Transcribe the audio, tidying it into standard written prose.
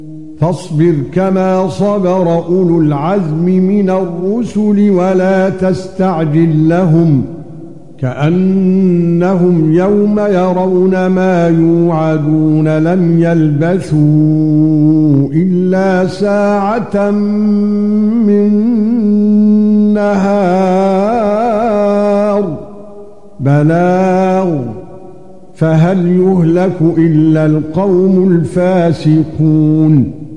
فاصبر كما صبر أولو العزم من الرسل ولا تستعجل لهم كأنهم يوم يرون ما يوعدون لم يلبثوا إلا ساعة من نهار بلاغ فهل يهلك إلا القوم الفاسقون